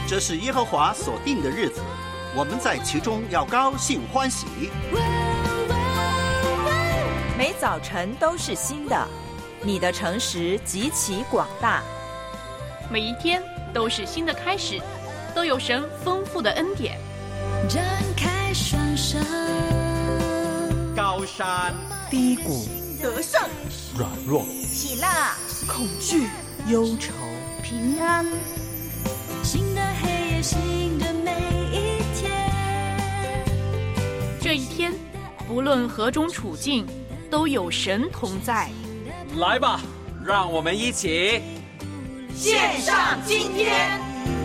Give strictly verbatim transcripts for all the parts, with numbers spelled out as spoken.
这是耶和华所定的日子，我们在其中要高兴欢喜。 每早晨都是新的，你的诚实极其广大。 每一天都是新的开始，都有神丰富的恩典。 张开双手， 高山低谷， 得胜软弱， 喜乐恐惧忧愁， 平安， 新的黑夜，新的每一天。 这一天不论何种处境，都有神同在。 来吧，让我们一起献上今天。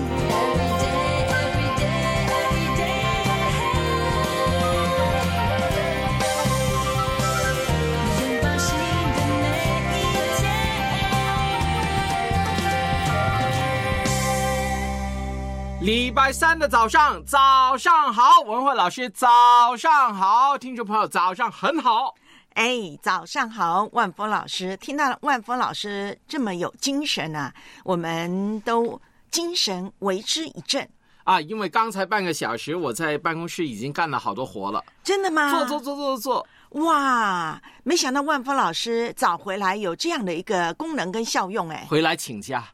礼拜三的早上，早上好，文慧老师早上好，听众朋友早上很好。 哎，早上好，万峰老师。听到万峰老师这么有精神啊，我们都精神为之一振啊！因为刚才半个小时我在办公室已经干了好多活了。 真的吗？ 做做做做做。 哇，没想到万峰老师早回来有这样的一个功能跟效用。哎， 回来请假。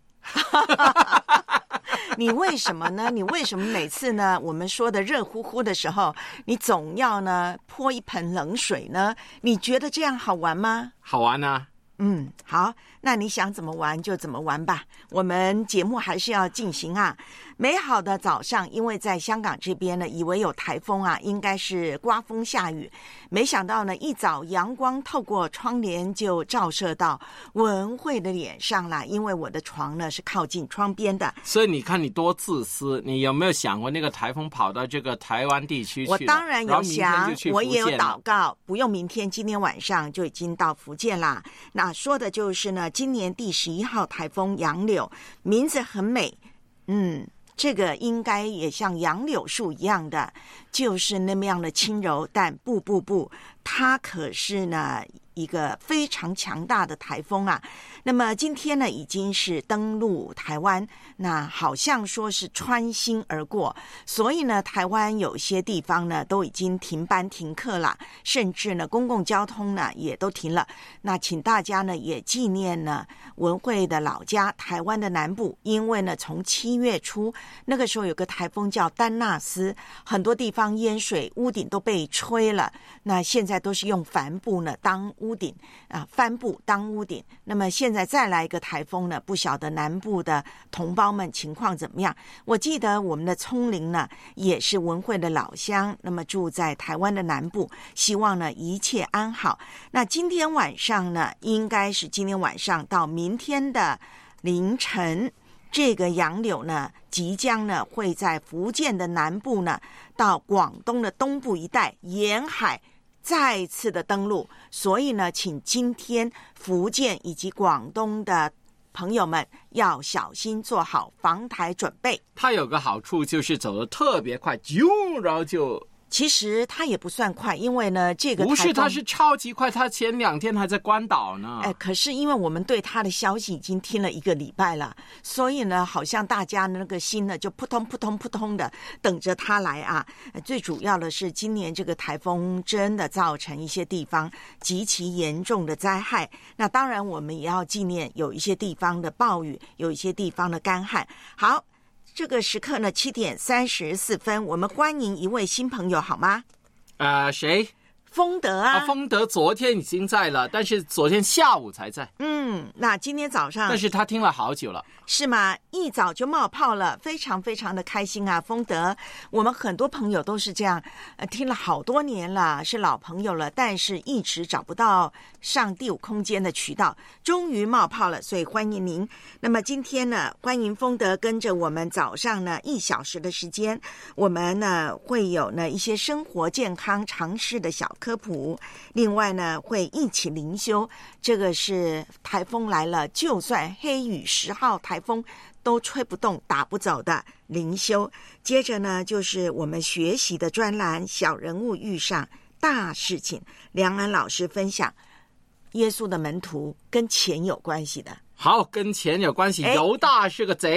你为什么呢？你为什么每次呢我们说的热乎乎的时候，你总要呢泼一盆冷水呢？你觉得这样好玩吗？ 好玩啊。 嗯，好，那你想怎么玩就怎么玩吧，我们节目还是要进行啊。美好的早上，因为在香港这边呢，以为有台风啊，应该是刮风下雨，没想到呢，一早阳光透过窗帘就照射到文慧的脸上了，因为我的床呢是靠近窗边的。 所以你看你多自私，你有没有想过那个台风跑到这个台湾地区去了？ 我当然有想，我也有祷告，不用明天，今天晚上就已经到福建啦。那说的就是呢，今年第十一号台风杨柳，名字很美，嗯。这个应该也像杨柳树一样的，就是那么样的轻柔，但不不不，它可是呢一个非常强大的台风啊。那么今天呢已经是登陆台湾，那好像说是穿心而过，所以呢台湾有些地方呢都已经停班停课了，甚至呢公共交通呢也都停了。那请大家呢也纪念呢文慧的老家台湾的南部，因为呢从七月初那个时候有个台风叫丹纳斯，很多地方淹水，屋顶都被吹了，那现在都是用帆布呢当屋顶啊，帆布当屋顶。那么现在再来一个台风呢，不晓得南部的同胞们情况怎么样。我记得我们的聪玲呢也是文慧的老乡，那么住在台湾的南部，希望呢一切安好。那今天晚上呢，应该是今天晚上到明天的凌晨，这个杨柳呢即将呢会在福建的南部呢到广东的东部一带沿海再次的登陆，所以呢请今天福建以及广东的朋友们要小心做好防台准备。 它有个好处就是走得特别快，啾，然后就其实它也不算快，因为呢这个台风不是，它是超级快，它前两天还在关岛呢。 哎，可是因为我们对它的消息已经听了一个礼拜了，所以呢好像大家那个心呢就扑通扑通扑通的等着它来啊。最主要的是今年这个台风真的造成一些地方极其严重的灾害，那当然我们也要纪念有一些地方的暴雨，有一些地方的干旱。好，这个时刻呢七点三十四分，我们欢迎一位新朋友好吗？ 呃，谁？ 丰德啊， 啊，丰德昨天已经在了，但是昨天下午才在。 嗯，那今天早上， 但是他听了好久了， 是吗？一早就冒泡了，非常非常的开心啊！丰德，我们很多朋友都是这样，呃，听了好多年了，是老朋友了，但是一直找不到上第五空间的渠道，终于冒泡了，所以欢迎您。那么今天呢，欢迎丰德跟着我们早上呢一小时的时间，我们呢会有呢一些生活健康常识的小科普，另外呢会一起灵修，这个是台风来了，就算黑雨十号台风都吹不动打不走的灵修。接着呢就是我们学习的专栏，小人物遇上大事情，梁安老师分享耶稣的门徒跟钱有关系的。 好，跟钱有关系，犹大是个贼。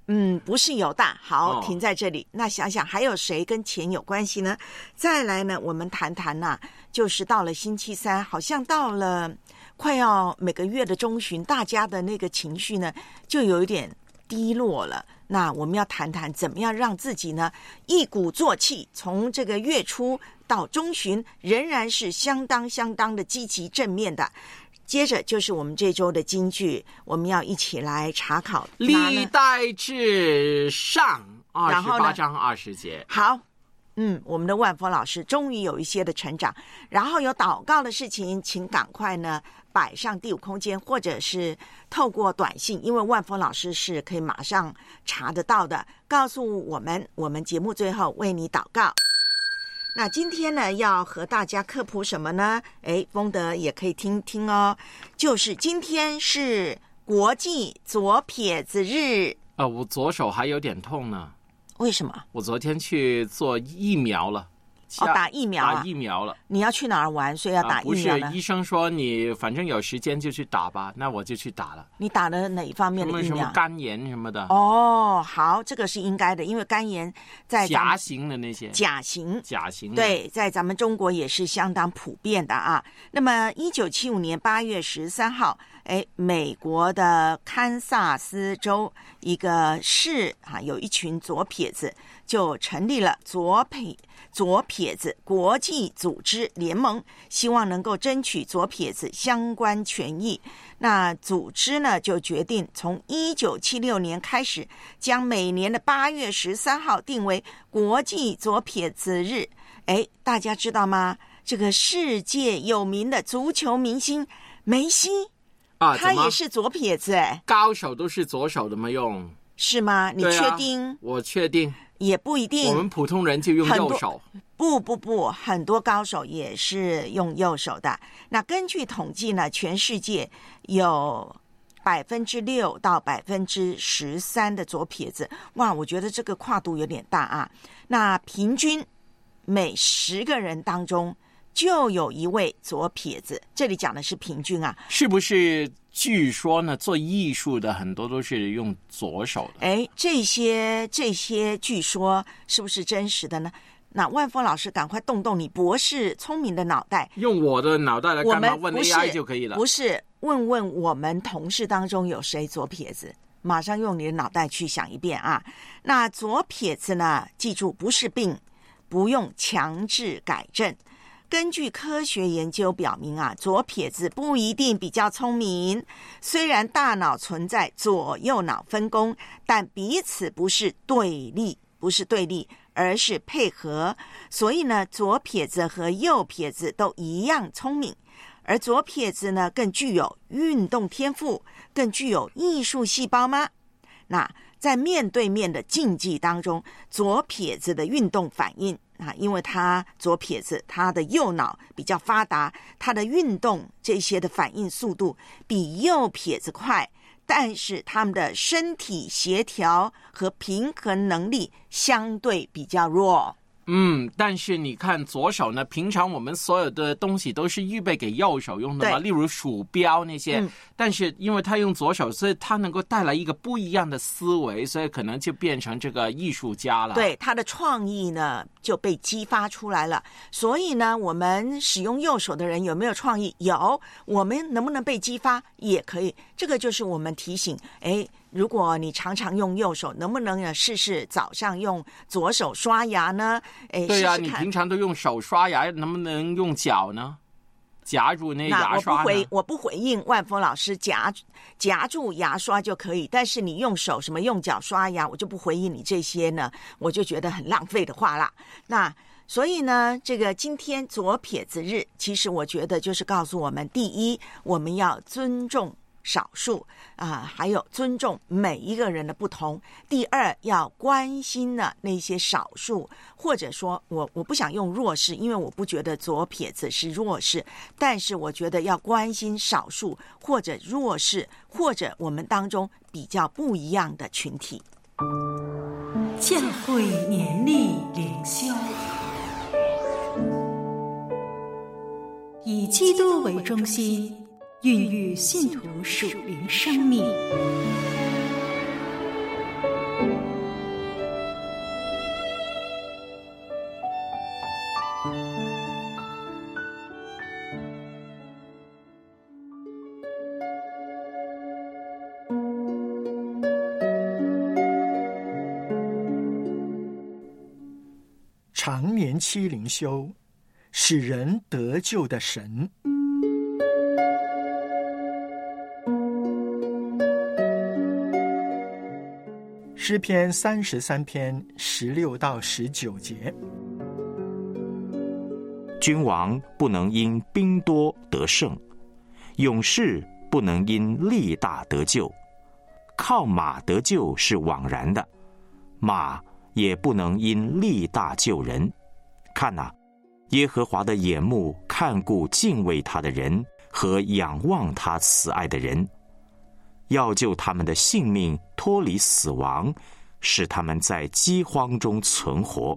嗯，不是有大。好， 哦、 停在这里。那想想还有谁跟钱有关系呢？再来呢，我们谈谈呐、啊，就是到了星期三，好像到了快要每个月的中旬，大家的那个情绪呢，就有一点低落了。那我们要谈谈怎么样让自己呢一鼓作气，从这个月初到中旬，仍然是相当相当的积极正面的。接着就是我们这周的金句，我们要一起来查考。 历代志上二十八章二十节。 好，嗯，我们的万峰老师终于有一些的成长。然后有祷告的事情，请赶快呢摆上第五空间，或者是透过短信，因为万峰老师是可以马上查得到的，告诉我们，我们节目最后为你祷告。那今天呢，要和大家科普什么呢？哎，丰德也可以听听哦。就是今天是国际左撇子日。 啊、呃，我左手还有点痛呢。 为什么？ 我昨天去做疫苗了。 哦，打疫苗啊！ 打疫苗了。 你要去哪儿玩？所以要打疫苗呢、 啊、不是，医生说你反正有时间就去打吧，那我就去打了。 你打了哪一方面的疫苗？ 什么什么肝炎什么的。 哦，好，这个是应该的，因为肝炎在甲型的那些。 甲型。 甲型。 对，在咱们中国也是相当普遍的啊。那么，一九七五年八月十三号，哎，美国的堪萨斯州一个市啊，有一群左撇子就成立了左撇。左撇子国际组织联盟，希望能够争取左撇子相关权益。那组织呢，就决定从一九七六年开始，将每年的八月十三号定为国际左撇子日。哎，大家知道吗？这个世界有名的足球明星梅西啊， 他也是左撇子哎， 高手都是左手的吗？用是吗？你确定？ 啊、我确定。 也不一定， 我们普通人就用右手。 不不不，很多高手也是用右手的。那根据统计呢，全世界有百分之六到百分之十三的左撇子。哇，我觉得这个跨度有点大啊。那平均每十个人当中就有一位左撇子，这里讲的是平均啊。 是不是？据说呢，做艺术的很多都是用左手的。 哎，这些这些据说是不是真实的呢？那万峰老师，赶快动动你博士聪明的脑袋， 用我的脑袋来干嘛？问 A I 就可以了。 不是，问问我们同事当中有谁左撇子？马上用你的脑袋去想一遍啊！那左撇子呢？记住，不是病，不用强制改正。根据科学研究表明啊，左撇子不一定比较聪明。虽然大脑存在左右脑分工，但彼此不是对立，不是对立，而是配合。所以呢，左撇子和右撇子都一样聪明。而左撇子呢，更具有运动天赋，更具有艺术细胞吗？那在面对面的竞技当中，左撇子的运动反应啊，因为他左撇子，他的右脑比较发达，他的运动这些的反应速度比右撇子快，但是他们的身体协调和平衡能力相对比较弱。 嗯，但是你看左手呢，平常我们所有的东西都是预备给右手用的嘛，例如鼠标那些、嗯、但是因为他用左手，所以他能够带来一个不一样的思维，所以可能就变成这个艺术家了。 对，他的创意呢就被激发出来了。所以呢，我们使用右手的人有没有创意？有。我们能不能被激发？也可以。这个就是我们提醒，哎，如果你常常用右手，能不能呢试试早上用左手刷牙呢？哎， 对呀、啊， 试试看你平常都用手刷牙，能不能用脚呢？夹住那牙刷呢？ 那我不回，我不回应万峰老师夹夹住牙刷就可以，但是你用手什么用脚刷牙，我就不回应你这些呢，我就觉得很浪费的话啦。那所以呢，这个今天左撇子日，其实我觉得就是告诉我们，第一，我们要尊重少数啊、呃，还有尊重每一个人的不同。第二，要关心呢那些少数，或者说我我不想用弱势，因为我不觉得左撇子是弱势，但是我觉得要关心少数或者弱势，或者我们当中比较不一样的群体。 教会年历灵修，以基督为中心，孕育信徒属灵生命。 常年期灵修，使人得救的神。诗篇三十三篇十六到十九节。 君王不能因兵多得胜，勇士不能因力大得救。靠马得救是枉然的，马也不能因力大救人。看哪，耶和华的眼目看顾敬畏他的人和仰望他慈爱的人，要救他们的性命脱离死亡，使他们在饥荒中存活。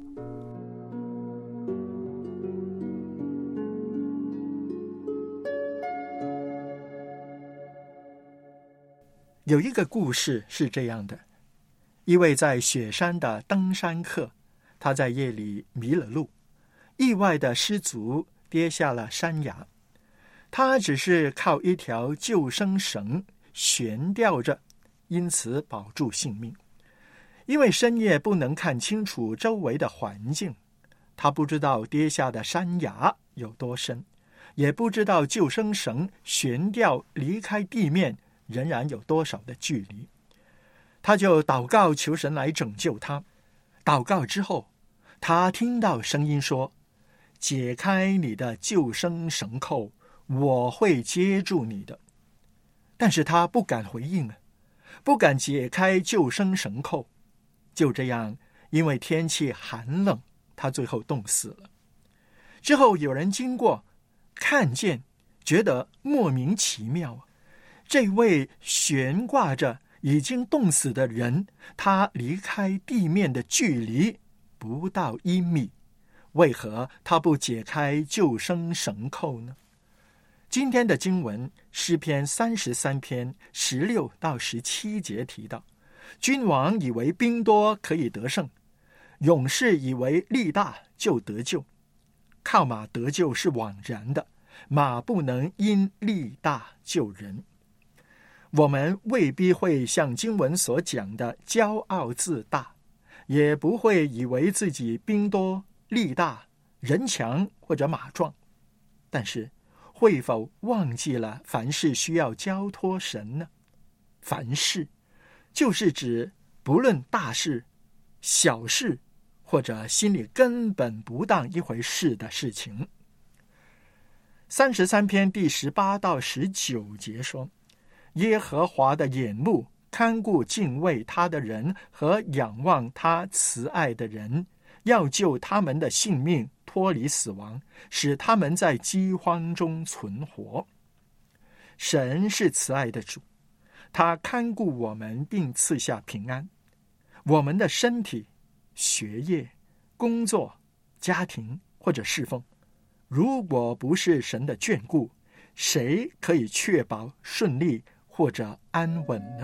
有一个故事是这样的，一位在雪山的登山客，他在夜里迷了路，意外的失足跌下了山崖。他只是靠一条救生绳悬吊着，因此保住性命。因为深夜不能看清楚周围的环境，他不知道跌下的山崖有多深，也不知道救生绳悬吊离开地面仍然有多少的距离。他就祷告求神来拯救他。祷告之后，他听到声音说，解开你的救生绳扣，我会接住你的。但是他不敢回应啊，不敢解开救生绳扣。就这样，因为天气寒冷，他最后冻死了。之后有人经过看见，觉得莫名其妙，这位悬挂着已经冻死的人，他离开地面的距离不到一米，为何他不解开救生绳扣呢？今天的经文诗篇三十三篇十六到十七节提到，君王以为兵多可以得胜，勇士以为力大就得救。靠马得救是枉然的，马不能因力大救人。我们未必会像经文所讲的骄傲自大，也不会以为自己兵多力大人强或者马壮，但是会否忘记了凡事需要交托神呢？凡事就是指不论大事小事，或者心里根本不当一回事的事情。三十三篇第十八到十九节说，耶和华的眼目看顾敬畏他的人和仰望他慈爱的人，要救他们的性命脱离死亡，使他们在饥荒中存活。神是慈爱的主，他看顾我们并赐下平安。我们的身体、学业、工作、家庭或者侍奉，如果不是神的眷顾，谁可以确保顺利或者安稳呢？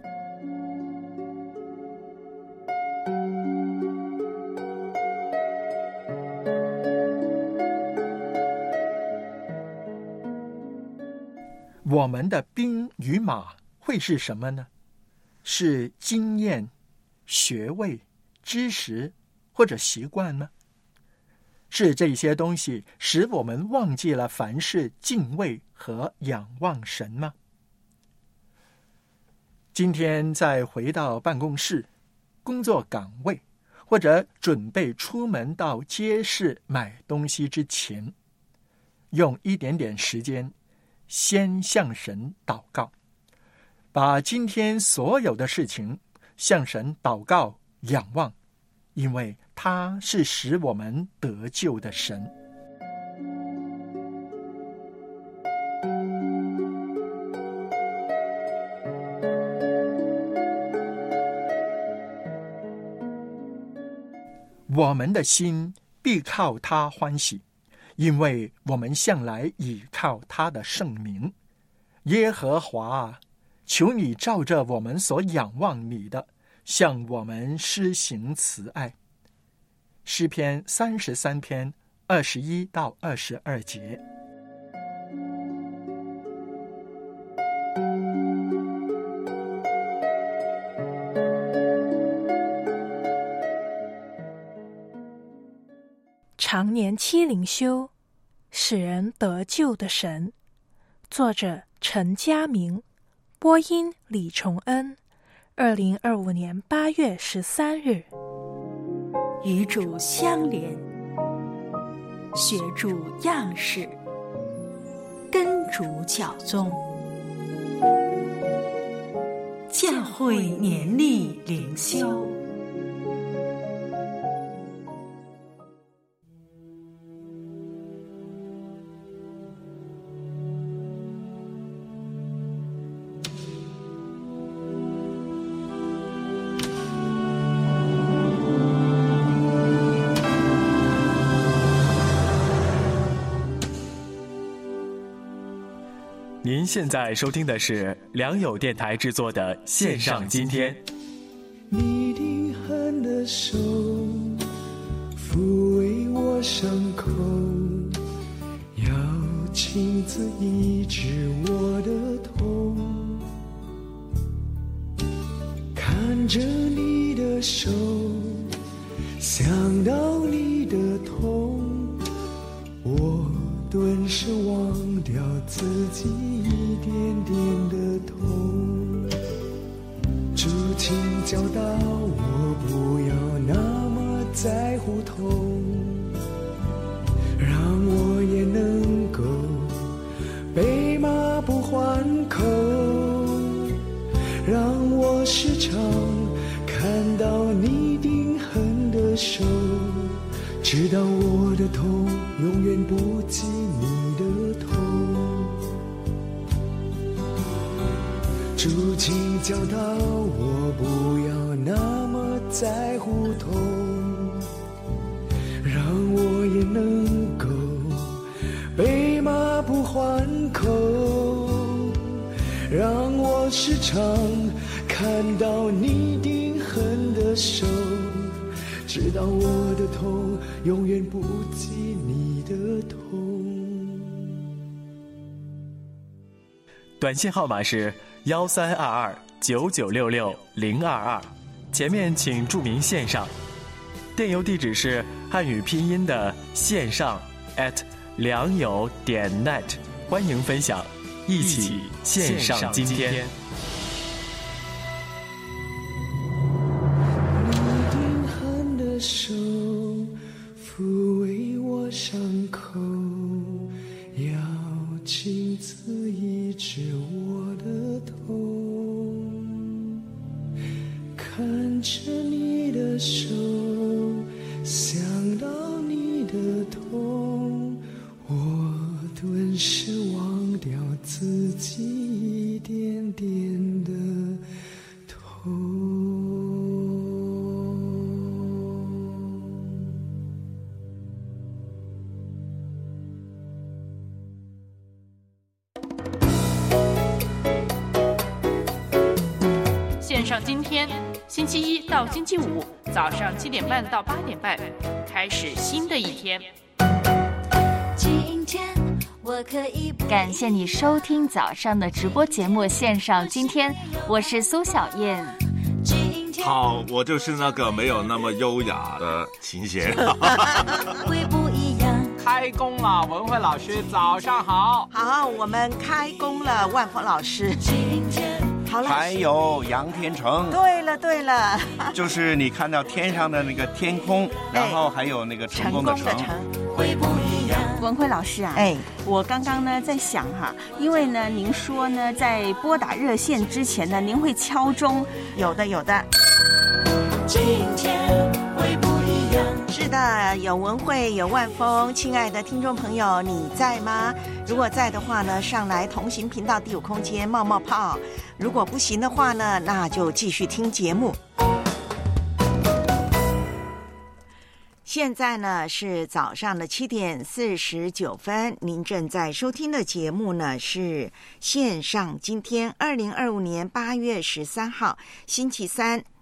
我们的兵与马会是什么呢？是经验、学位、知识或者习惯吗？是这些东西使我们忘记了凡事敬畏和仰望神吗？今天再回到办公室、工作岗位，或者准备出门到街市买东西之前，用一点点时间先向神祷告，把今天所有的事情向神祷告仰望，因为他是使我们得救的神。我们的心必靠他欢喜，因为我们向来倚靠他的圣名。耶和华啊，求你照着我们所仰望你的， 向我们施行慈爱。诗篇三十三篇二十一到二十二节。 常年期灵修，使人得救的神。作者陈家明，播音李崇恩。二零二五年八月十三日。 与主相连，学主样式，跟主教宗。教会年历灵修。 您现在收听的是良友电台制作的线上今天。 你定痕的手抚慰我伤口，要亲自医治我的痛，看着你的手，想到你的痛，我顿时忘掉自己一点点的痛。主请教导我不要那么在乎痛，让我也能够被骂不还口，让我时常看到你定痕的手，知道我的痛永远不及你的痛。主请教导我不要那么在乎痛，让我也能够被骂不还口，让我时常看到你定痕的手，知道我的痛永远不及你的痛。 短信号码是幺三二二九九六六零二二，前面请注明线上。电邮地址是汉语拼音的线上 at 良友点 net， 欢迎分享，一起线上今天。 你定痕的手抚慰我伤口，要亲自医治我的痛，看着你的手，想到你的痛，我顿时忘掉自己一点点的痛。 线上今天，星期一到星期五早上七点半到八点半，开始新的一天。 今天我可以感谢你收听早上的直播节目线上今天，我是苏小燕。 好，我就是那个没有那么优雅的琴弦。 会不一样。 开工了，文慧老师早上好。 好，我们开工了，万峰老师。好了， 还有杨天成。 对了对了， 就是你看到天上的那个天空，然后还有那个成功的成。 会不一样。 文慧老师啊， 哎， 我刚刚呢在想哈，因为呢您说呢在拨打热线之前呢您会敲钟， 有的有的。 今天会不一样。 是的，有文慧，有万峰，亲爱的听众朋友，你在吗？如果在的话呢，上来同行频道第五空间冒冒泡；如果不行的话呢，那就继续听节目。现在呢是早上的七点四十九分，您正在收听的节目呢是线上今天二零二五年八月十三号星期三。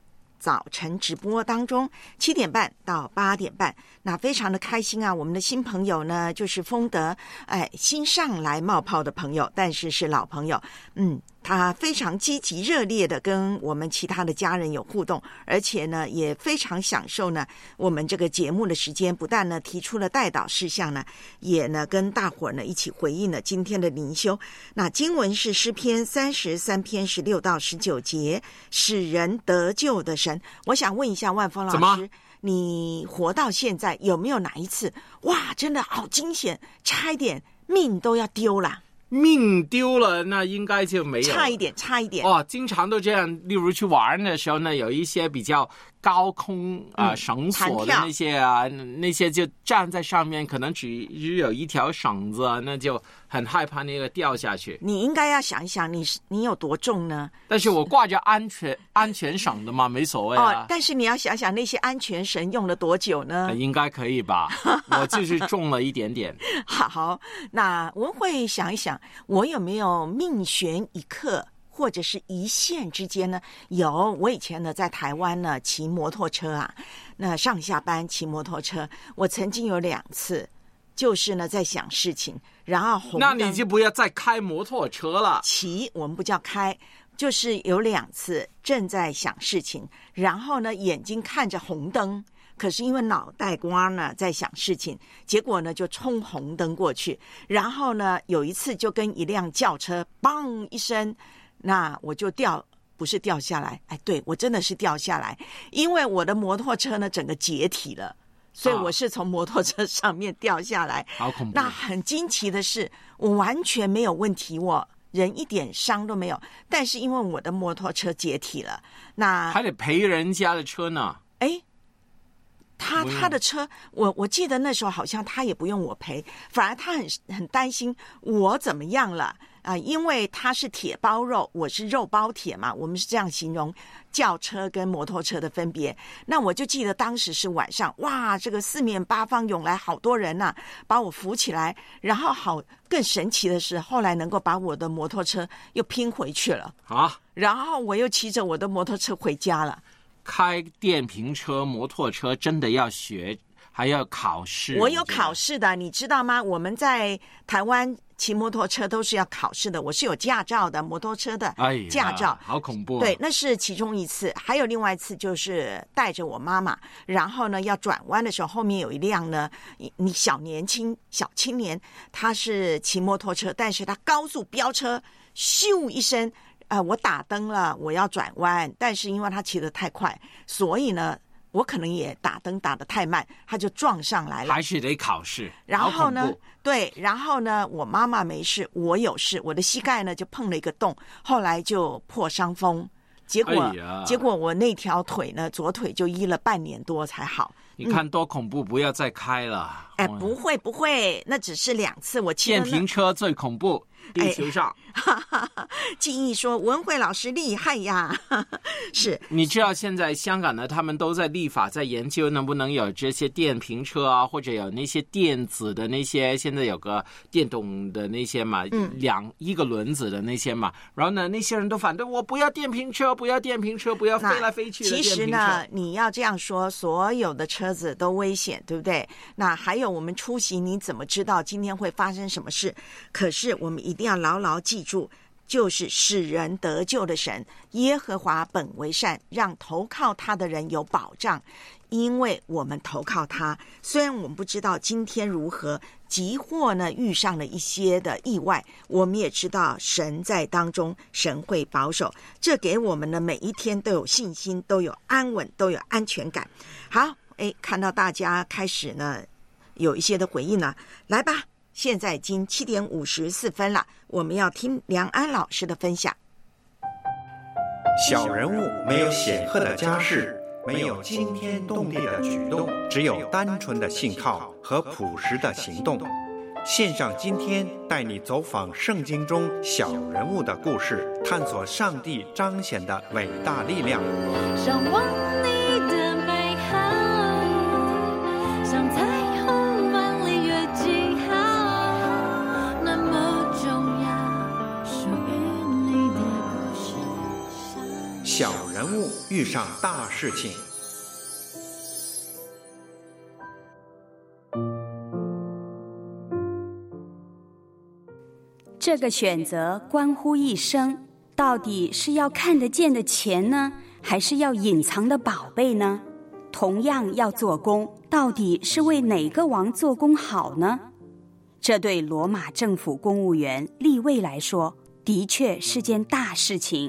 早晨直播当中，七点半到八点半。那非常的开心啊！我们的新朋友呢，就是丰德，哎，新上来冒泡的朋友，但是是老朋友，嗯。他非常积极热烈的跟我们其他的家人有互动，而且呢也非常享受呢我们这个节目的时间，不但呢提出了代祷事项呢，也呢跟大伙儿呢一起回应了今天的灵修。那经文是诗篇三十三篇十六到十九节，使人得救的神。我想问一下万峰老师，你活到现在有没有哪一次哇真的好惊险，差一点命都要丢了？ 命丢了，那应该就没有， 差一点，差一点哦。经常都这样，例如去玩的时候呢，有一些比较高空啊、呃、绳索的那些啊，那些就站在上面，可能只只有一条绳子，那就很害怕那个掉下去。 你应该要想一想，你你有多重呢？ 但是我挂着安全安全绳的嘛，没所谓啊。 哦，但是你要想想那些安全绳用了多久呢？ 呃、应该可以吧？我就是重了一点点。 好，那我会想一想。我有没有命悬一刻或者是一线之间呢？有，我以前呢在台湾呢骑摩托车啊，那上下班骑摩托车，我曾经有两次就是呢在想事情，然后红灯， 那你就不要再开摩托车了。 骑我们不叫开，就是有两次正在想事情，然后呢眼睛看着红灯，可是因为脑袋瓜呢在想事情，结果呢就冲红灯过去，然后呢有一次就跟一辆轿车砰一声，那我就掉，不是掉下来，哎，对，我真的是掉下来，因为我的摩托车呢整个解体了，所以我是从摩托车上面掉下来， 好恐怖。 那很惊奇的是，我完全没有问题，我人一点伤都没有，但是因为我的摩托车解体了，那还得赔人家的车呢。 哎。他他的车，我我记得那时候好像他也不用我赔，反而他很很担心我怎么样了啊、呃？因为他是铁包肉，我是肉包铁嘛，我们是这样形容轿车跟摩托车的分别。那我就记得当时是晚上，哇，这个四面八方涌来好多人呐、啊，把我扶起来，然后好更神奇的是，后来能够把我的摩托车又拼回去了啊， 然后我又骑着我的摩托车回家了。 开电瓶车、摩托车真的要学，还要考试。 我有考试的，你知道吗？我们在台湾骑摩托车都是要考试的，我是有驾照的，摩托车的驾照。 哎、好恐怖、啊！ 对，那是其中一次，还有另外一次就是带着我妈妈，然后呢要转弯的时候，后面有一辆呢，你小年轻小青年，他是骑摩托车，但是他高速飙车，咻一声。呃，我打灯了，我要转弯，但是因为他骑得太快，所以呢，我可能也打灯打得太慢，他就撞上来了。 还是得考试。 然后呢，对，然后呢，我妈妈没事，我有事，我的膝盖呢就碰了一个洞，后来就破伤风，结果、哎、结果我那条腿呢，左腿就医了半年多才好。 你看多恐怖、嗯！不要再开了。 哎，不会不会，那只是两次。我骑电瓶车最恐怖，地球上。 哎、记忆说文慧老师厉害呀，是。 你知道现在香港呢，他们都在立法，在研究能不能有这些电瓶车啊，或者有那些电子的那些，现在有个电动的那些嘛，嗯、两一个轮子的那些嘛。然后呢，那些人都反对我不要电瓶车，不要电瓶车，不要飞来飞去的电瓶车。 其实呢，你要这样说，所有的车。车子都危险，对不对？那还有我们出行，你怎么知道今天会发生什么事？可是我们一定要牢牢记住，就是使人得救的神耶和华本为善，让投靠他的人有保障。因为我们投靠他，虽然我们不知道今天如何，即或呢遇上了一些的意外，我们也知道神在当中，神会保守，这给我们的每一天都有信心，都有安稳，都有安全感。好，哎，看到大家开始呢有一些的回应了，来吧，现在已经七点五十四分了，我们要听梁安老师的分享。 小人物没有显赫的家世，没有惊天动地的举动，只有单纯的信靠和朴实的行动。线上今天带你走访圣经中小人物的故事，探索上帝彰显的伟大力量。 向往你的美好，像彩虹万里越记号，那么重要，属于你的故事。 小人物遇上大事情。 这个选择关乎一生，到底是要看得见的钱呢，还是要隐藏的宝贝呢？同样要做工，到底是为哪个王做工好呢？这对罗马政府公务员利未来说，的确是件大事情。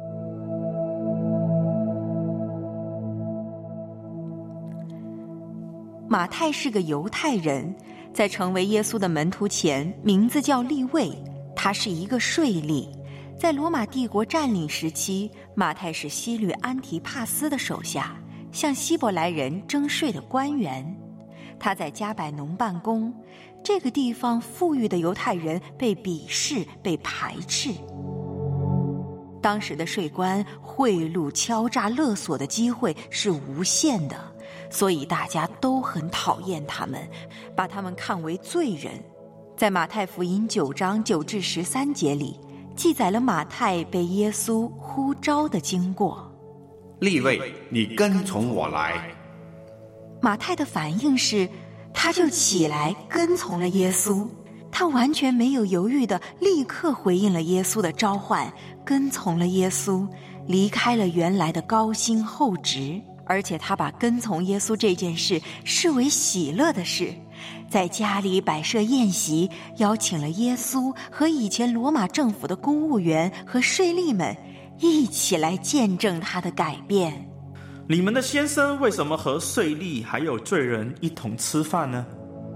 马太是个犹太人，在成为耶稣的门徒前，名字叫利未，他是一个税吏。在罗马帝国占领时期，马太是希律安提帕斯的手下，向希伯来人征税的官员。他在加百农办公，这个地方富裕的犹太人被鄙视、被排斥。当时的税官贿赂、敲诈、勒索的机会是无限的，所以大家都很讨厌他们，把他们看为罪人。在马太福音九章九至十三节里，记载了马太被耶稣呼召的经过。 利未，你跟从我来。 马太的反应是，他就起来跟从了耶稣。他完全没有犹豫的，立刻回应了耶稣的召唤，跟从了耶稣，离开了原来的高薪厚职。而且他把跟从耶稣这件事视为喜乐的事，在家里摆设宴席，邀请了耶稣和以前罗马政府的公务员和税吏们一起来见证他的改变。 你们的先生为什么和税吏还有罪人一同吃饭呢？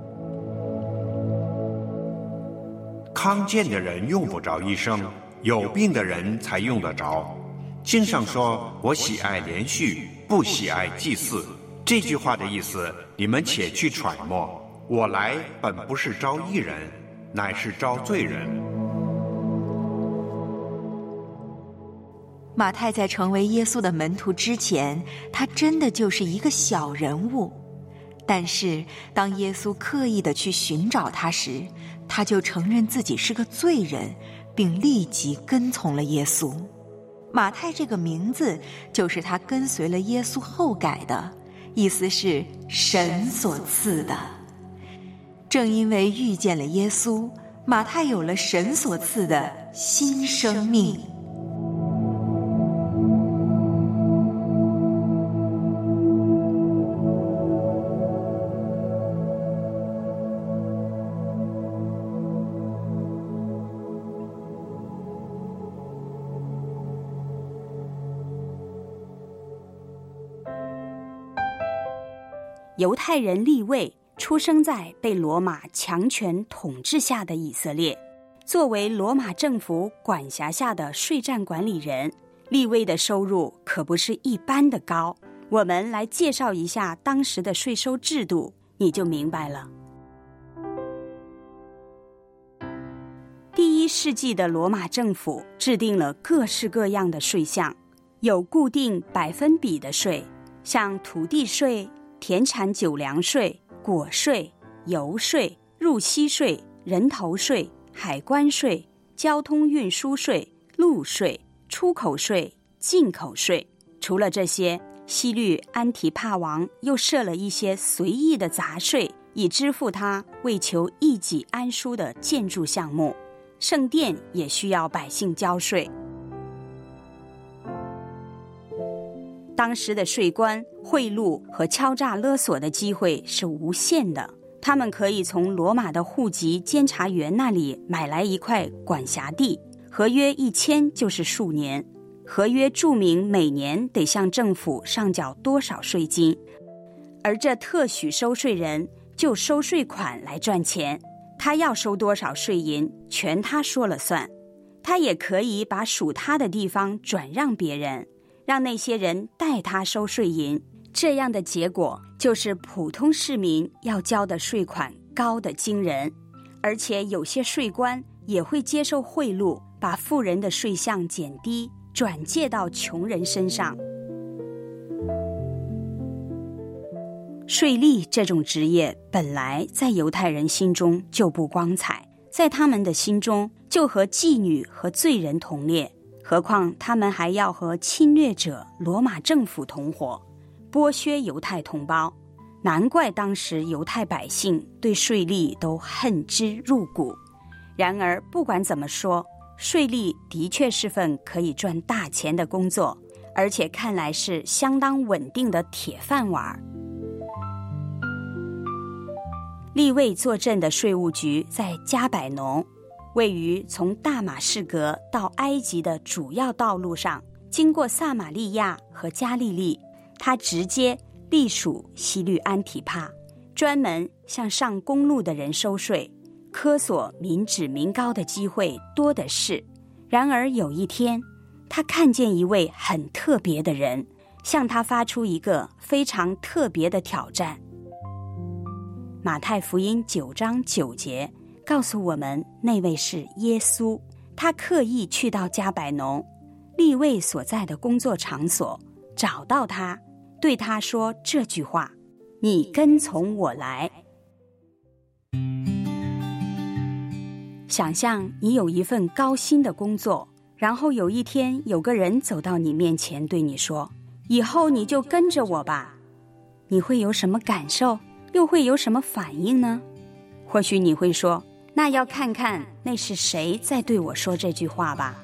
康健的人用不着医生，有病的人才用得着。经上说，我喜爱连续，不喜爱祭祀。这句话的意思，你们且去揣摩。我来本不是招义人，乃是招罪人。 马太在成为耶稣的门徒之前，他真的就是一个小人物。但是当耶稣刻意的去寻找他时，他就承认自己是个罪人，并立即跟从了耶稣。马太这个名字就是他跟随了耶稣后改的，意思是神所赐的。正因为遇见了耶稣，马太有了神所赐的新生命。 犹太人利未出生在被罗马强权统治下的以色列，作为罗马政府管辖下的税站管理人，利未的收入可不是一般的高。我们来介绍一下当时的税收制度，你就明白了。第一世纪的罗马政府制定了各式各样的税项，有固定百分比的税，像土地税、田产酒粮税、果税、油税、入息税、人头税、海关税、交通运输税、路税、出口税、进口税。除了这些，希律安提帕王又设了一些随意的杂税，以支付他为求一己安舒的建筑项目。圣殿也需要百姓交税。当时的税官贿赂和敲诈勒索的机会是无限的，他们可以从罗马的户籍监察员那里买来一块管辖地，合约一签就是数年，合约注明每年得向政府上缴多少税金，而这特许收税人就收税款来赚钱，他要收多少税银全他说了算。他也可以把属他的地方转让别人，让那些人代他收税银，这样的结果就是普通市民要交的税款高得惊人，而且有些税官也会接受贿赂，把富人的税项减低，转借到穷人身上。税吏这种职业本来在犹太人心中就不光彩，在他们的心中就和妓女和罪人同列， 何况他们还要和侵略者罗马政府同伙，剥削犹太同胞。难怪当时犹太百姓对税吏都恨之入骨。然而不管怎么说，税吏的确是份可以赚大钱的工作，而且看来是相当稳定的铁饭碗。利未坐镇的税务局在加百农，位于从大马士革到埃及的主要道路上，经过撒玛利亚和加利利，它直接隶属西律安提帕，专门向上公路的人收税，科索民脂民膏的机会多的是。然而有一天，他看见一位很特别的人，向他发出一个非常特别的挑战。马太福音九章九节告诉我们，那位是耶稣，他刻意去到加百农，利未所在的工作场所，找到他，对他说这句话：你跟从我来。想象你有一份高薪的工作，然后有一天有个人走到你面前对你说，以后你就跟着我吧。你会有什么感受？又会有什么反应呢？或许你会说，那要看看那是谁在对我说这句话吧。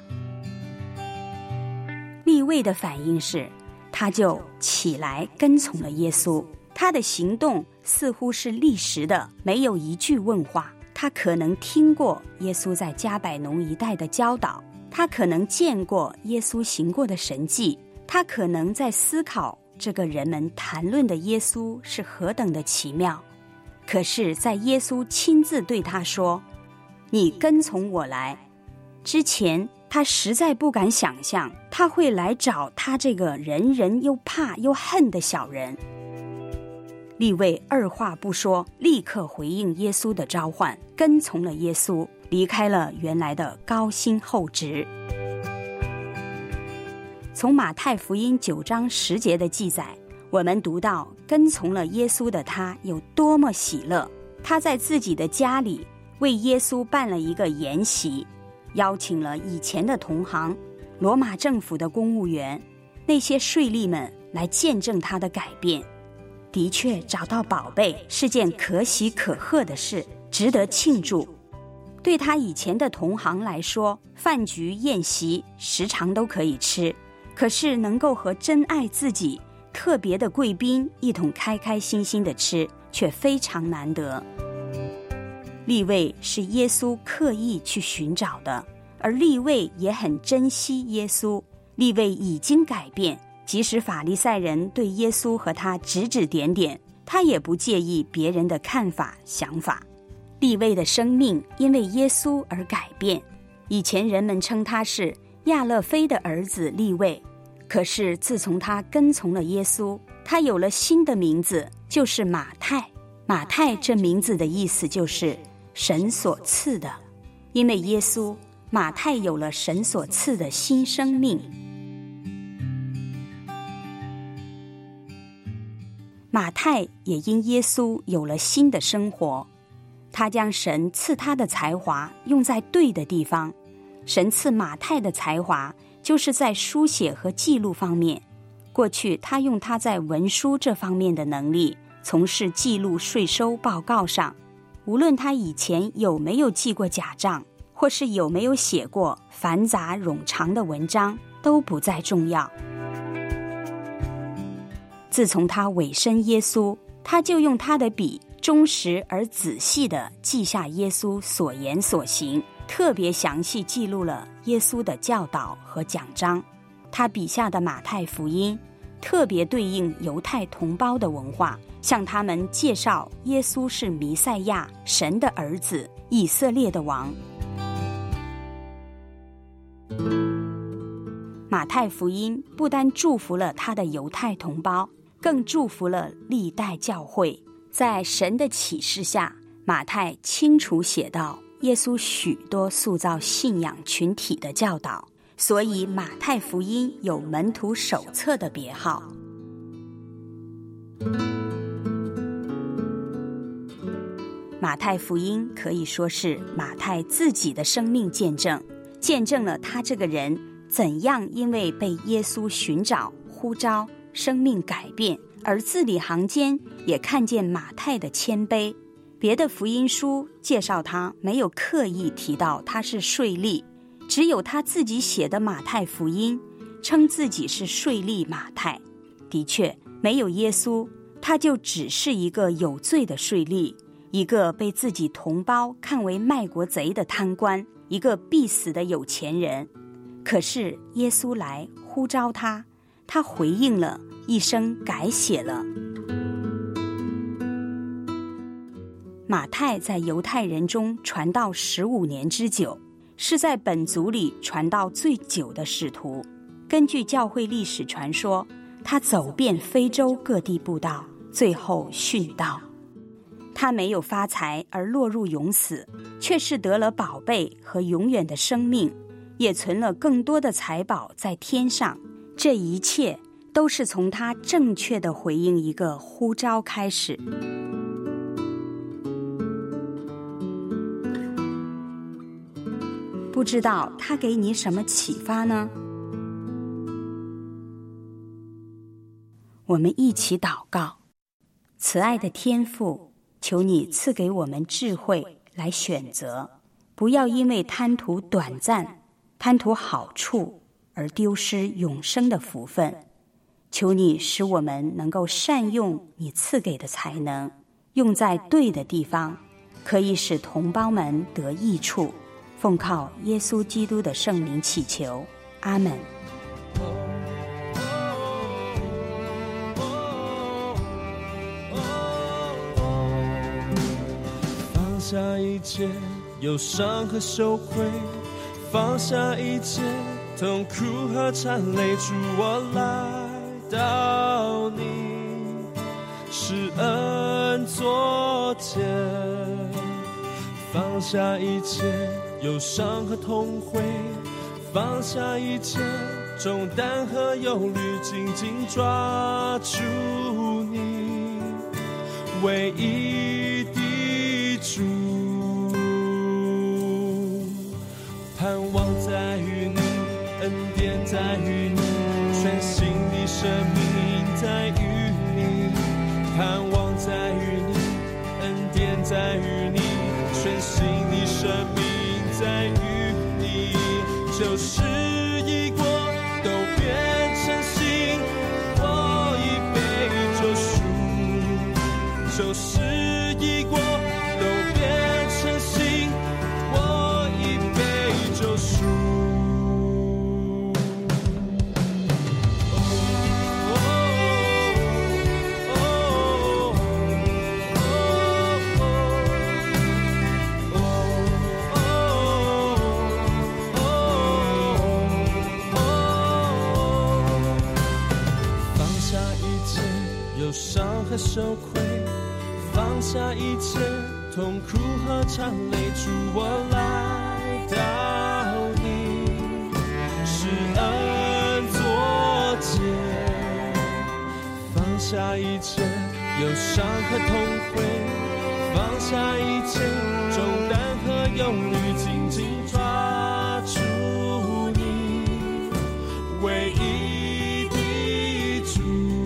利未的反应是，他就起来跟从了耶稣。他的行动似乎是立时的，没有一句问话。他可能听过耶稣在加百农一带的教导，他可能见过耶稣行过的神迹，他可能在思考这个人们谈论的耶稣是何等的奇妙。可是在耶稣亲自对他说，你跟从我来之前，他实在不敢想象他会来找他这个人人又怕又恨的小人。利未二话不说，立刻回应耶稣的召唤，跟从了耶稣，离开了原来的高薪厚职。从马太福音九章十节的记载，我们读到跟从了耶稣的他有多么喜乐。他在自己的家里为耶稣办了一个筵席，邀请了以前的同行、罗马政府的公务员、那些税吏们来见证他的改变。的确，找到宝贝是件可喜可贺的事，值得庆祝。对他以前的同行来说，饭局宴席时常都可以吃，可是能够和真爱自己特别的贵宾一同开开心心的吃，却非常难得。利未是耶稣刻意去寻找的，而利未也很珍惜耶稣。利未已经改变，即使法利赛人对耶稣和他指指点点，他也不介意别人的看法想法。利未的生命因为耶稣而改变。以前人们称他是亚勒菲的儿子利未，可是自从他跟从了耶稣，他有了新的名字，就是马太。马太这名字的意思就是神所赐的，因为耶稣，马太有了神所赐的新生命。马太也因耶稣有了新的生活，他将神赐他的才华用在对的地方。神赐马太的才华就是在书写和记录方面。过去他用他在文书这方面的能力，从事记录税收报告上，无论他以前有没有记过假账，或是有没有写过繁杂冗长的文章，都不再重要。自从他委身耶稣，他就用他的笔忠实而仔细地记下耶稣所言所行，特别详细记录了耶稣的教导和讲章。他笔下的马太福音特别对应犹太同胞的文化，向他们介绍耶稣是弥赛亚，神的儿子，以色列的王。马太福音不单祝福了他的犹太同胞，更祝福了历代教会。在神的启示下，马太清楚写到耶稣许多塑造信仰群体的教导，所以马太福音有门徒手册的别号。马太福音可以说是马太自己的生命见证，见证了他这个人怎样因为被耶稣寻找呼召，生命改变，而字里行间也看见马太的谦卑。别的福音书介绍他没有刻意提到他是税吏，只有他自己写的马太福音称自己是税吏马太。的确，没有耶稣，他就只是一个有罪的税吏，一个被自己同胞看为卖国贼的贪官，一个必死的有钱人。可是耶稣来呼召他，他回应了，一生改写了。马太在犹太人中传道十五年之久，是在本族里传道最久的使徒。根据教会历史传说，他走遍非洲各地布道，最后殉道。他没有发财而落入永死，却是得了宝贝和永远的生命，也存了更多的财宝在天上。这一切都是从他正确的回应一个呼召开始。不知道他给你什么启发呢？我们一起祷告。慈爱的天父，求你赐给我们智慧来选择，不要因为贪图短暂、贪图好处而丢失永生的福分。求你使我们能够善用你赐给的才能，用在对的地方，可以使同胞们得益处。奉靠耶稣基督的圣名祈求，阿们。 放下一切忧伤和羞愧，放下一切痛苦和缠累，主我来到你施恩座前，放下一切忧伤和痛悔，放下一切重担和忧虑，紧紧抓住你唯一的主，盼望在于你，恩典在于你，全新的生命在于你，盼望在于你，恩典在于你，全新的生命在于你，旧事已过都变成新，我已被救赎，旧事已过都变成新，我已被救赎。忧伤和羞愧，放下一切痛苦和缠累，主我来到你施恩座前，放下一切忧伤和痛悔，放下一切重担和忧虑，紧紧抓住你唯一的主，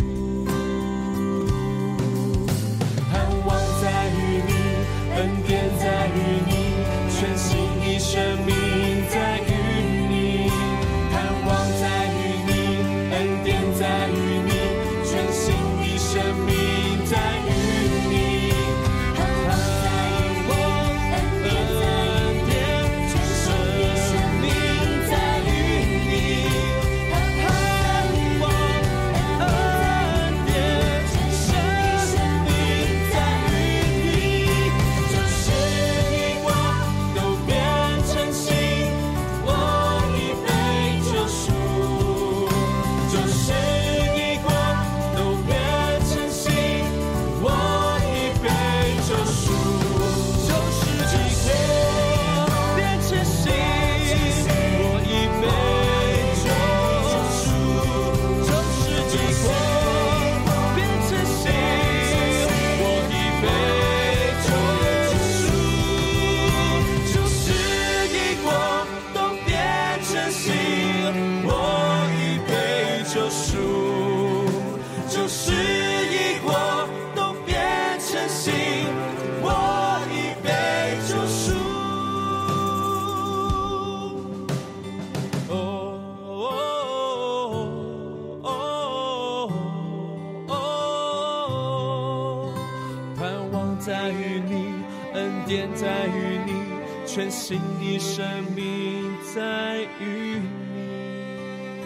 恩典在于你，全新的生命在于你，盼望在于你，恩典在于你，全新的生命在于你，盼望恩典在于你，恩典在于你，全新的生命在于你。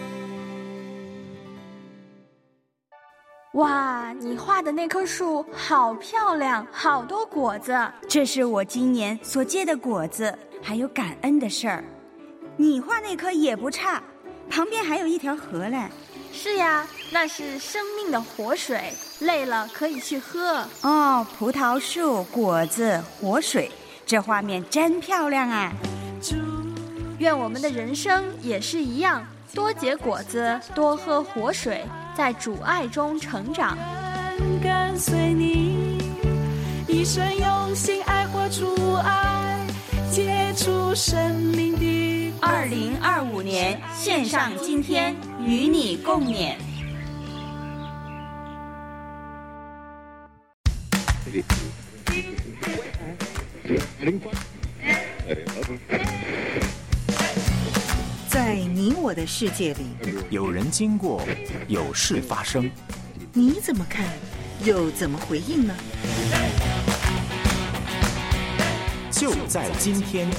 哇，你画的那棵树好漂亮，好多果子。 这是我今年所结的果子，还有感恩的事儿。你画那棵也不差，旁边还有一条河嘞。 是呀，那是生命的活水，累了可以去喝。 哦，葡萄树、果子、活水，这画面真漂亮啊！ 愿我们的人生也是一样，多结果子，多喝活水，在主爱中成长。 跟随你，一生用心爱活出爱，结出生命的。 二零二五年线上今天与你共勉。 在你我的世界里， 有人经过，有事发生， 你怎么看，又怎么回应呢？ 就在今天。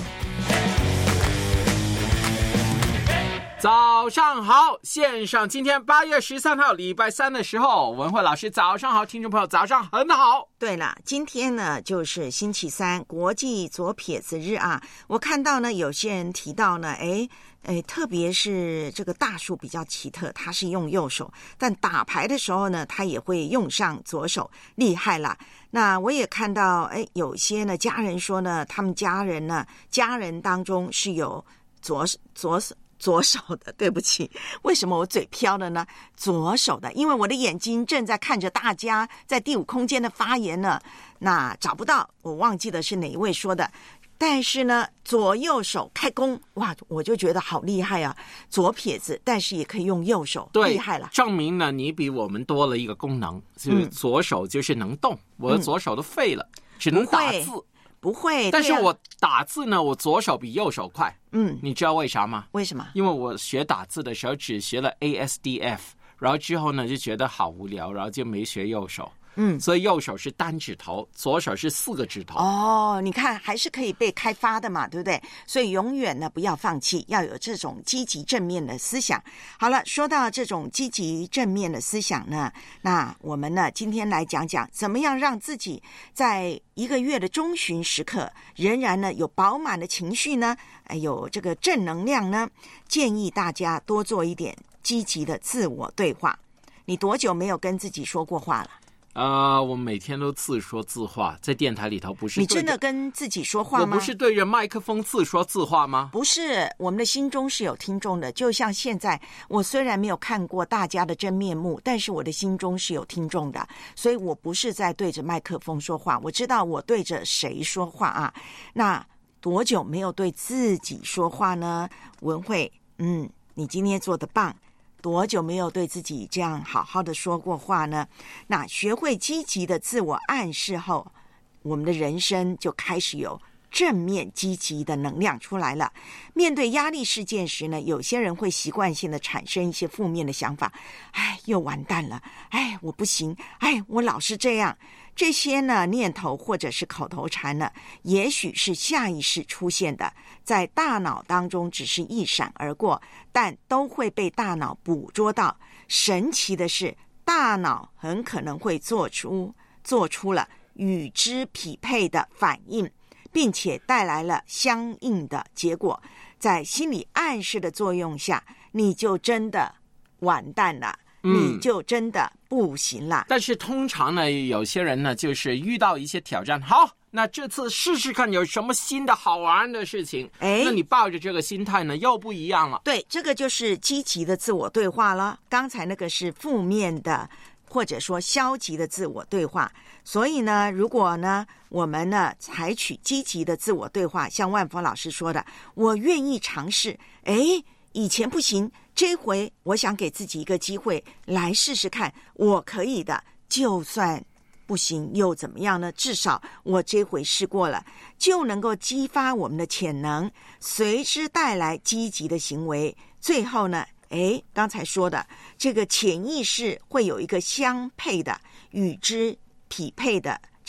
早上好，线上今天八月十三号礼拜三的时候，文慧老师早上好，听众朋友早上很好。 对了，今天呢就是星期三，国际左撇子日啊。我看到呢有些人提到呢，哎哎，特别是这个大树比较奇特，他是用右手，但打牌的时候呢，他也会用上左手，厉害啦。那我也看到，哎，有些呢家人说呢，他们家人呢，家人当中是有左左手。左手的，对不起，为什么我嘴飘了呢？左手的，因为我的眼睛正在看着大家在第五空间的发言呢。那找不到，我忘记的是哪一位说的。但是呢，左右手开弓，哇，我就觉得好厉害啊！左撇子，但是也可以用右手，厉害了。 证明呢，你比我们多了一个功能，就是左手就是能动，嗯、我的左手都废了，嗯、只能打字。 不会， 但是我打字呢，我左手比右手快。 嗯， 你知道为啥吗？ 为什么？ 因为我学打字的时候只学了 A S D F， 然后之后呢就觉得好无聊，然后就没学右手。嗯，所以右手是单指头，左手是四个指头。 哦，你看还是可以被开发的嘛，对不对？所以永远呢不要放弃，要有这种积极正面的思想。好了，说到这种积极正面的思想呢，那我们呢今天来讲讲怎么样让自己在一个月的中旬时刻仍然呢有饱满的情绪呢，有这个正能量呢。建议大家多做一点积极的自我对话。你多久没有跟自己说过话了？ 呃，我每天都自说自话，在电台里头不是。 你真的跟自己说话吗？ 我不是对着麦克风自说自话吗？ 不是，我们的心中是有听众的。就像现在，我虽然没有看过大家的真面目，但是我的心中是有听众的，所以我不是在对着麦克风说话，我知道我对着谁说话啊。那多久没有对自己说话呢？文慧，嗯，你今天做得棒。多久没有对自己这样好好的说过话呢？那学会积极的自我暗示后，我们的人生就开始有正面积极的能量出来了。面对压力事件时呢，有些人会习惯性的产生一些负面的想法，哎，又完蛋了，哎，我不行，哎，我老是这样。这些呢念头或者是口头禅呢，也许是下意识出现的，在大脑当中只是一闪而过，但都会被大脑捕捉到。神奇的是，大脑很可能会做出做出了与之匹配的反应，并且带来了相应的结果。在心理暗示的作用下，你就真的完蛋了。你就真的不行了。 但是通常呢，有些人呢，就是遇到一些挑战，好，那这次试试看有什么新的好玩的事情。哎，那你抱着这个心态呢，又不一样了。 对，这个就是积极的自我对话了。刚才那个是负面的，或者说消极的自我对话。所以呢，如果呢，我们呢采取积极的自我对话，像万峰老师说的，我愿意尝试。哎，以前不行，这回我想给自己一个机会来试试看，我可以的。就算不行又怎么样呢？至少我这回试过了，就能够激发我们的潜能，随之带来积极的行为。最后呢，诶，刚才说的这个潜意识会有一个相配的、与之匹配的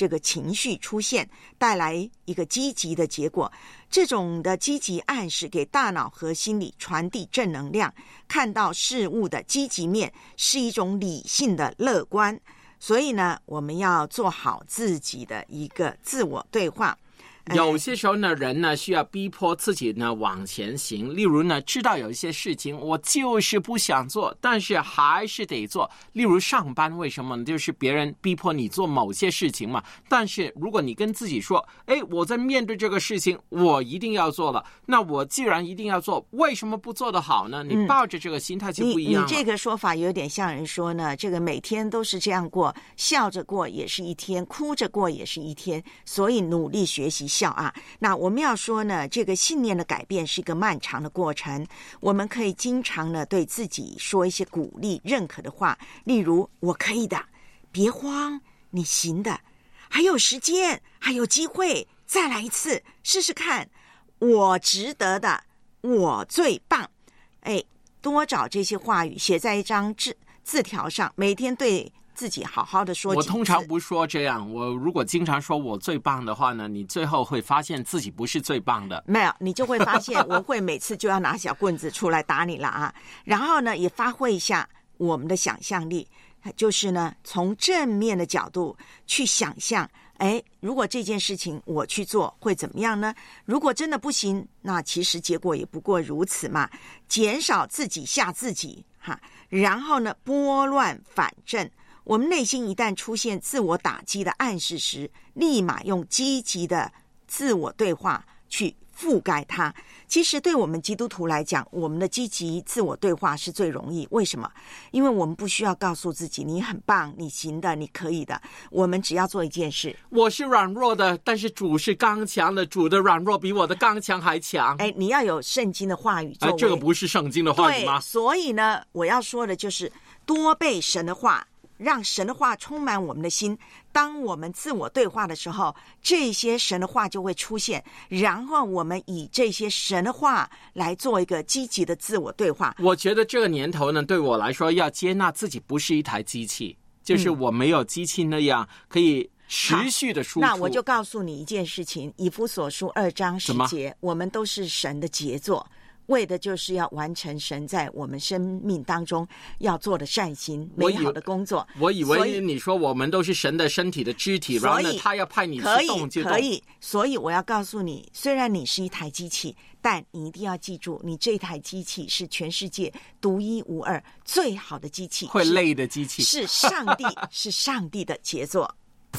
这个情绪出现，带来一个积极的结果。这种的积极暗示给大脑和心理传递正能量，看到事物的积极面是一种理性的乐观。所以呢，我们要做好自己的一个自我对话。 有些时候呢，人呢需要逼迫自己呢往前行。例如呢，知道有一些事情我就是不想做，但是还是得做。例如上班，为什么呢？就是别人逼迫你做某些事情嘛。但是如果你跟自己说，哎，我在面对这个事情，我一定要做了。那我既然一定要做，为什么不做得好呢？你抱着这个心态就不一样了。 嗯、你, 你这个说法有点像人说呢，这个每天都是这样过，笑着过也是一天，哭着过也是一天，所以努力学习笑啊。那我们要说呢，这个信念的改变是一个漫长的过程。我们可以经常呢对自己说一些鼓励认可的话，例如我可以的，别慌，你行的，还有时间，还有机会，再来一次试试看，我值得的，我最棒。哎，多找这些话语写在一张字字条上，每天对自己好好的说几次。 我通常不说这样，我如果经常说我最棒的话呢，你最后会发现自己不是最棒的。 没有，你就会发现我会每次就要拿小棍子出来打你了啊。然后呢，也发挥一下我们的想象力，就是呢从正面的角度去想象，哎，如果这件事情我去做会怎么样呢？如果真的不行，那其实结果也不过如此嘛。减少自己吓自己哈，然后呢拨乱反正。我们内心一旦出现自我打击的暗示时，立马用积极的自我对话去覆盖它。其实对我们基督徒来讲，我们的积极自我对话是最容易。为什么？因为我们不需要告诉自己你很棒，你行的，你可以的。我们只要做一件事， 我是软弱的，但是主是刚强的，主的软弱比我的刚强还强。 哎，你要有圣经的话语作为、 哎、这个不是圣经的话语吗？ 对，所以呢，我要说的就是多背神的话，让神的话充满我们的心。当我们自我对话的时候，这些神的话就会出现，然后我们以这些神的话来做一个积极的自我对话。 我觉得这个年头呢，对我来说要接纳自己不是一台机器，就是我没有机器那样可以持续的输出。 那我就告诉你一件事情，以弗所书二章十节，我们都是神的杰作，为的就是要完成神在我们生命当中要做的善行美好的工作。 我以为你说我们都是神的身体的肢体，然后呢他要派你去动就动。 可以，所以我要告诉你，虽然你是一台机器，但你一定要记住，你这台机器是全世界独一无二最好的机器， 会累的机器， 是上帝是上帝的杰作。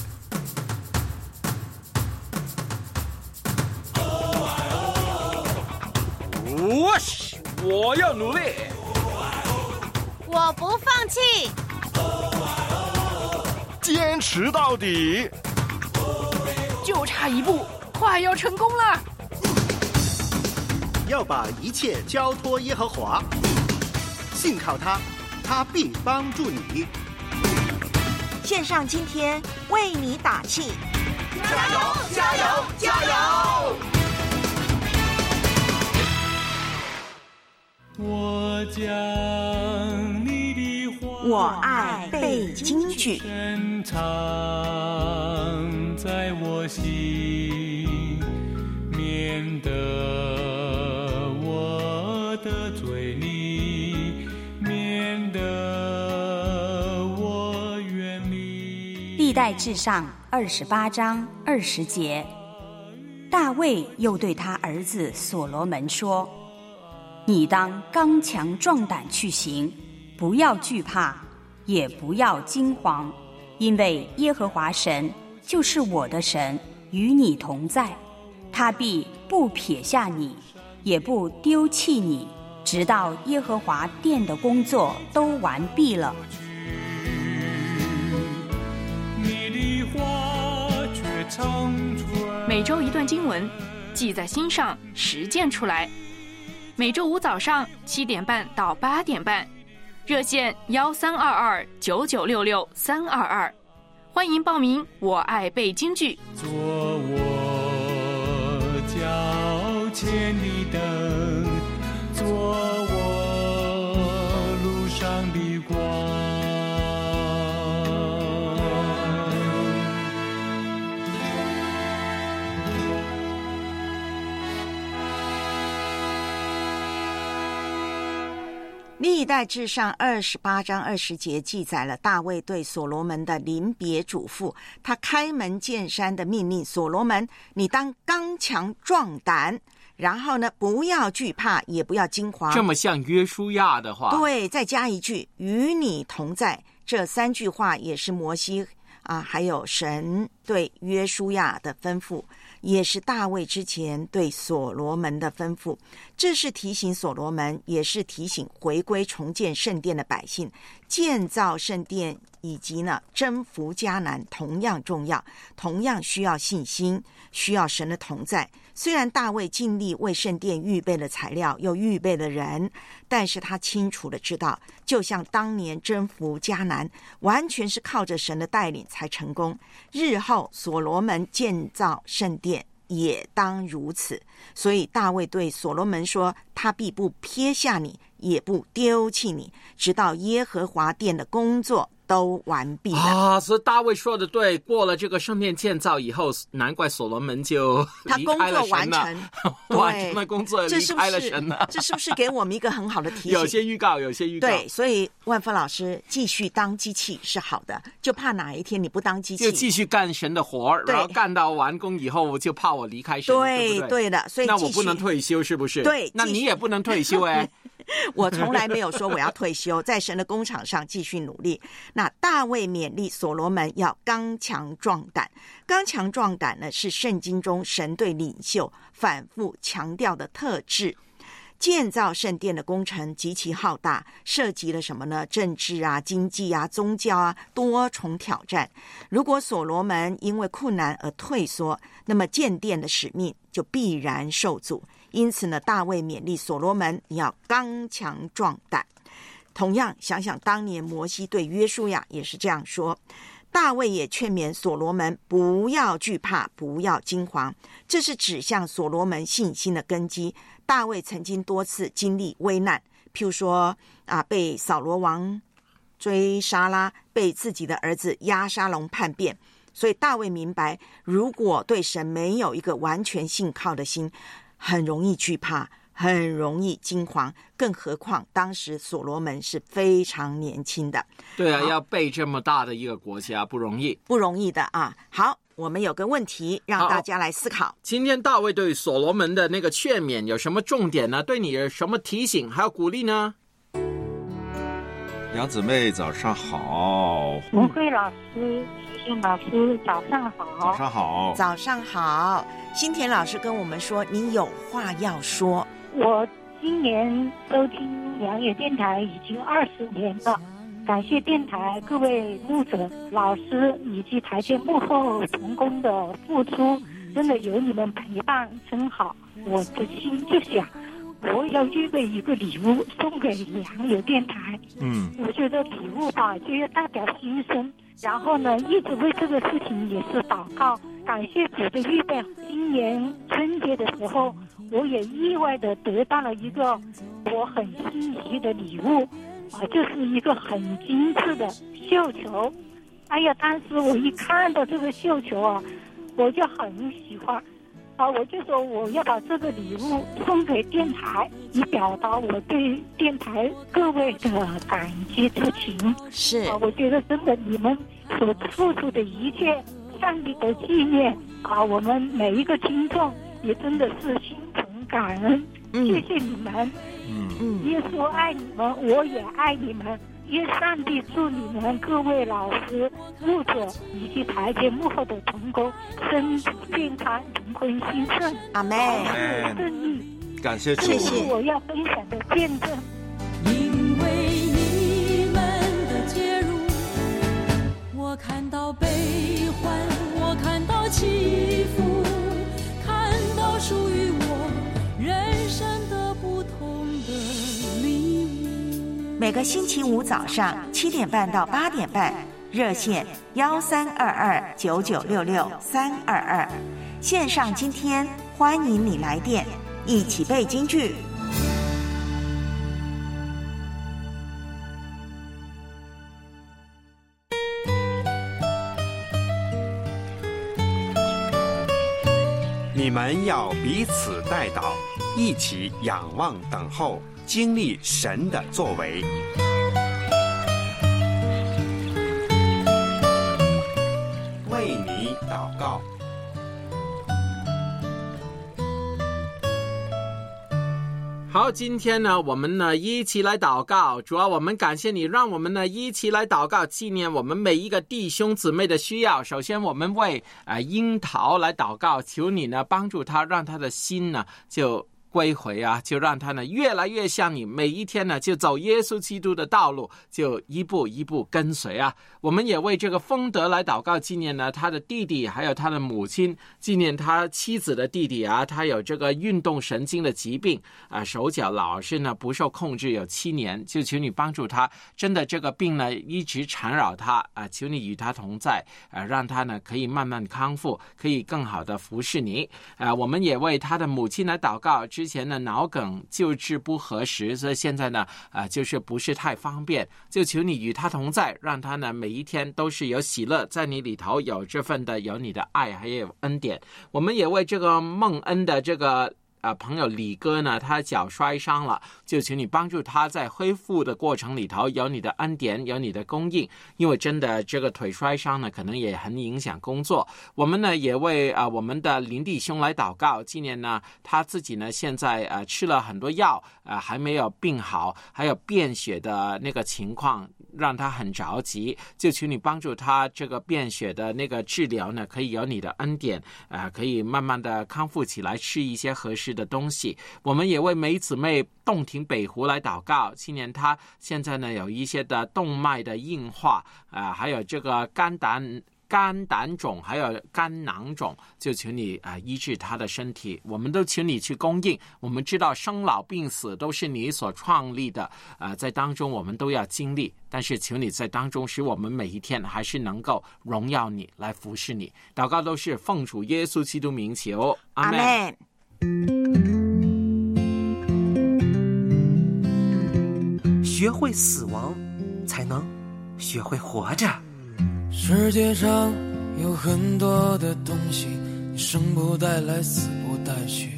我我要努力， 我不放弃， 坚持到底， 就差一步，快要成功了。 要把一切交托耶和华，信靠他，他必帮助你。 线上今天为你打气， 加油加油加油！ 我将你的话， 我爱背京剧， 深藏在我心，免得我得罪你，免得我远离。 历代志上二十八章二十节，大卫又对他儿子所罗门说，你当刚强壮胆去行，不要惧怕，也不要惊惶，因为耶和华神就是我的神，与你同在，他必不撇下你，也不丢弃你，直到耶和华殿的工作都完毕了。 每周一段经文，记在心上，实践出来。每周五早上七点半到八点半，热线幺三二二九九六六三二二，欢迎报名。我爱背京剧。 做我脚前的灯，做我路上的光。 历代志上二十八章二十节记载了大卫对所罗门的临别嘱咐，他开门见山的命令所罗门，你当刚强壮胆，然后呢，不要惧怕，也不要惊慌。 这么像约书亚的话， 对，再加一句与你同在。这三句话也是摩西啊，还有神对约书亚的吩咐，也是大卫之前对所罗门的吩咐。这是提醒所罗门，也是提醒回归重建圣殿的百姓，建造圣殿以及呢征服迦南同样重要，同样需要信心，需要神的同在。虽然大卫尽力为圣殿预备了材料，又预备了人，但是他清楚的知道，就像当年征服迦南，完全是靠着神的带领才成功。日后所罗门建造圣殿也当如此。所以大卫对所罗门说，他必不撇下你，也不丢弃你，直到耶和华殿的工作都完毕了啊！所以大卫说的对，过了这个圣殿建造以后，难怪所罗门就离开了神了，他工作完成，完成了工作，离开了神了。 这是不是给我们一个很好的提醒？ 有些预告，有些预告。 对，所以万峰老师继续当机器是好的，就怕哪一天你不当机器， 就继续干神的活，然后干到完工以后，就怕我离开神， 对对不对？ 对的，所以那我不能退休，是不是？ 对， 那你也不能退休哎。 我从来没有说我要退休，在神的工场上继续努力。那大卫勉励所罗门要刚强壮胆，刚强壮胆呢是圣经中神对领袖反复强调的特质。建造圣殿的工程极其浩大，涉及了什么呢？政治啊、经济啊、宗教啊，多重挑战。如果所罗门因为困难而退缩，那么建殿的使命就必然受阻。因此呢，大卫勉励所罗门，你要刚强壮胆。同样，想想当年摩西对约书亚也是这样说。大卫也劝勉所罗门不要惧怕，不要惊慌，这是指向所罗门信心的根基。大卫曾经多次经历危难，譬如说啊，被扫罗王追杀啦，被自己的儿子押沙龙叛变。所以大卫明白，如果对神没有一个完全信靠的心，很容易惧怕，很容易惊慌，更何况当时所罗门是非常年轻的。 对啊，要背这么大的一个国家不容易， 不容易的啊。好，我们有个问题让大家来思考。 今天大卫对所罗门的那个劝勉有什么重点呢？对你有什么提醒还有鼓励呢？ 杨姊妹早上好。 文慧老师、徐静老师早上好。 早上好。 早上好。新田老师跟我们说，你有话要说。 我今年收听良友电台已经二十年了，感谢电台各位牧者、老师以及台前幕后同工的付出，真的有你们陪伴真好。我的心就想，我要预备一个礼物送给良友电台。嗯，我觉得礼物吧就要代表心声，然后呢一直为这个事情也是祷告，感谢主的预备。今年春节的时候，我也意外的得到了一个我很心仪的礼物啊，就是一个很精致的绣球。哎呀，当时我一看到这个绣球啊，我就很喜欢啊，我就说我要把这个礼物送给电台，以表达我对电台各位的感激之情。 是啊，我觉得真的你们所付出的一切，上帝的纪念啊，我们每一个听众也真的是心存感恩。嗯、谢谢你们。嗯嗯，耶稣爱你们，我也爱你们。愿上帝祝你们各位老师、牧者以及台前幕后的同工身体健康、同婚兴盛。 阿们。 顺利。 感谢主。 这是我要分享的见证。 因为你们的介入，我看到悲欢，我看到起伏，看到属于我人生的不同的礼物。 每个星期五早上七点半到八点半，热线幺三二二九九六六三二二，线上今天欢迎你来电，一起背京剧。 你们要彼此代祷，一起仰望等候， 经历神的作为。为你祷告。 好，今天呢，我们呢一起来祷告。主要我们感谢你，让我们呢一起来祷告，纪念我们每一个弟兄姊妹的需要。首先，我们为呃樱桃来祷告，求你呢帮助他，让他的心呢就归回啊，就让他呢越来越像你，每一天呢就走耶稣基督的道路，就一步一步跟随啊。我们也为这个丰德来祷告，纪念呢他的弟弟还有他的母亲，纪念他妻子的弟弟啊，他有这个运动神经的疾病啊，手脚老是呢不受控制有七年，就求你帮助他，真的这个病呢一直缠绕他啊，求你与他同在啊，让他呢可以慢慢康复，可以更好的服侍你啊。我们也为他的母亲来祷告，之前呢脑梗救治不合时，所以现在呢啊、呃、就是不是太方便，就求你与他同在，让他呢每一天都是有喜乐，在你里头有这份的有你的爱还有恩典。我们也为这个孟恩的这个啊，朋友李哥呢，他脚摔伤了，就请你帮助他在恢复的过程里头有你的恩典，有你的供应，因为真的这个腿摔伤呢，可能也很影响工作。我们呢也为啊我们的林弟兄来祷告，今年呢他自己呢现在啊吃了很多药啊还没有病好，还有便血的那个情况让他很着急，就请你帮助他这个便血的那个治疗呢，可以有你的恩典啊，可以慢慢的康复起来，吃一些合适的东西。我们也为梅姊妹洞庭北湖来祷告，今年她现在呢有一些的动脉的硬化啊、呃，还有这个肝胆肝胆肿还有肝囊肿，就求你啊、呃、医治他的身体，我们都请你去供应。我们知道生老病死都是你所创立的啊、呃，在当中我们都要经历，但是求你在当中使我们每一天还是能够荣耀你，来服侍你。祷告都是奉主耶稣基督名求，阿们。 学会死亡，才能学会活着。 世界上有很多的东西，你生不带来，死不带去，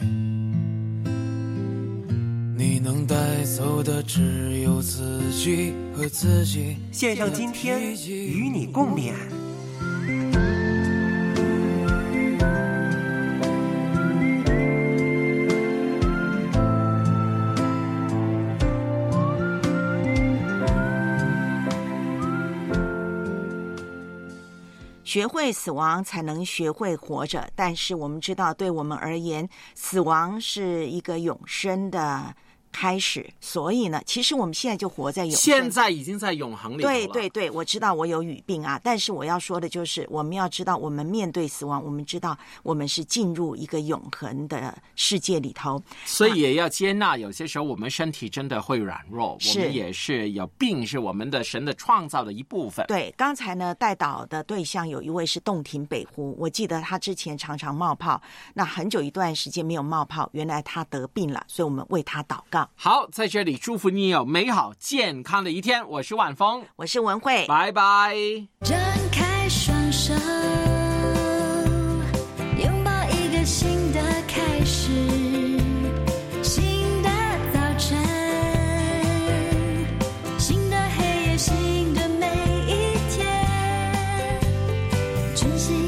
你能带走的只有自己和自己。 献上今天与你共勉。 学会死亡才能学会活着，但是我们知道对我们而言，死亡是一个永生的开始，所以呢其实我们现在就活在永生， 现在已经在永恒里头了。 对对对，我知道我有语病啊，但是我要说的就是我们要知道，我们面对死亡，我们知道我们是进入一个永恒的世界里头， 所以也要接纳有些时候我们身体真的会软弱，我们也是有病，是我们的神的创造的一部分。 对，刚才呢带导的对象有一位是洞庭北湖，我记得他之前常常冒泡，那很久一段时间没有冒泡，原来他得病了，所以我们为他祷告。 好，在这里祝福你有美好健康的一天。我是晚风， 我是文慧， 拜拜。 张开双手，拥抱一个新的开始，新的早晨，新的黑夜，新的每一天，珍惜